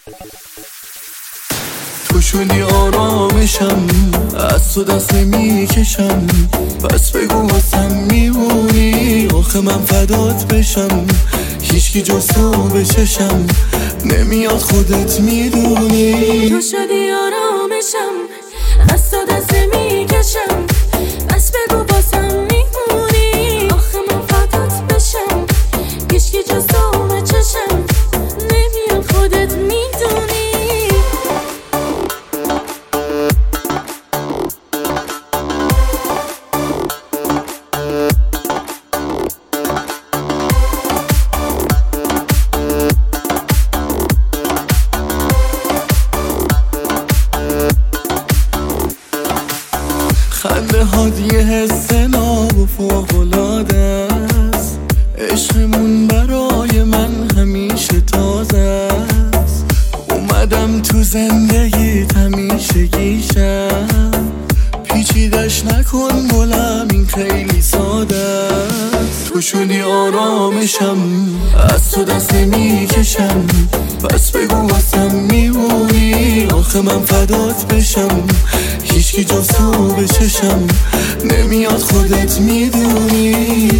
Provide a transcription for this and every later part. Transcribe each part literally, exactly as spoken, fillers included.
تو شدی آرامشم، از تو دست نمیکشم، پس بگو واسم میمونی، آخه من فدات بشم. هیچکی جز تو به چشم نمیاد، خودت میدونی. تو شدی آرامشم، از تو دست نمیکشم، پس بگو واسم میمونی، آخه من فدات بشم. هیچکی جز تو به چشم نمیاد، خودت میدونی. خنده هات یه حس ناب و فوق‌العاده است، عشقمون برای من همیشه تازه است. اومدم تو زندگیت همیشه گیشم، پیچیدش نکن گلم، این خیلی ساده است. تو شدی آرامشم، از تو دست نمیکشم، پس بگو واسم میمونی، آخه من فدات بشم. هیچکی جز تو به چشم نمیاد، خودت میدونی.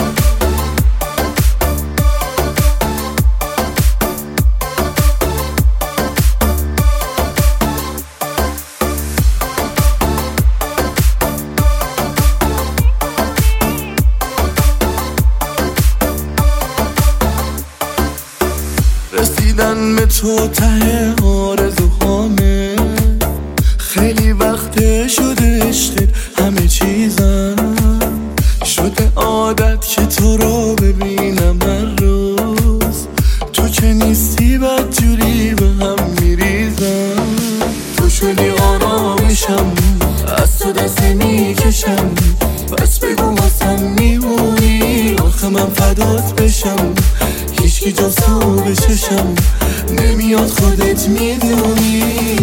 رسیدن به تو ته آرزوهامه، خیلی وقت شده عشقت همه چیزم، شده عادت که تو رو ببینم هر روز، تو که نیستی بدجوری به هم میریزم. تو شدی آرامشم، از تو دست نمیکشم، پس بگو واسم میمونی، آخه من فدات بشم. هیچکی جز تو به چشم نمیاد، خودت میدونی.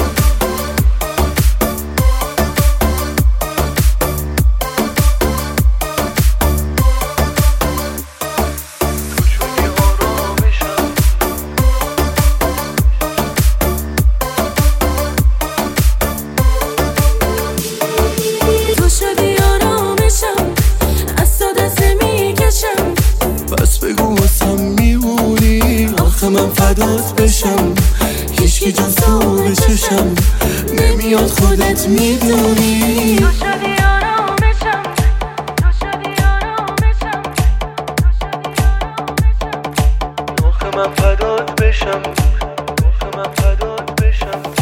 تو شدی آرامشم، از تو دست نمیکشم، پس بگو واسم میمونی، آخه من فدات بشم. هیچکی جز تو به چشم نمیاد، خودت میدونی. تو شدی آرامشم، تو شدی آرامشم، آخه من فدات بشم، آخه من فدات بشم.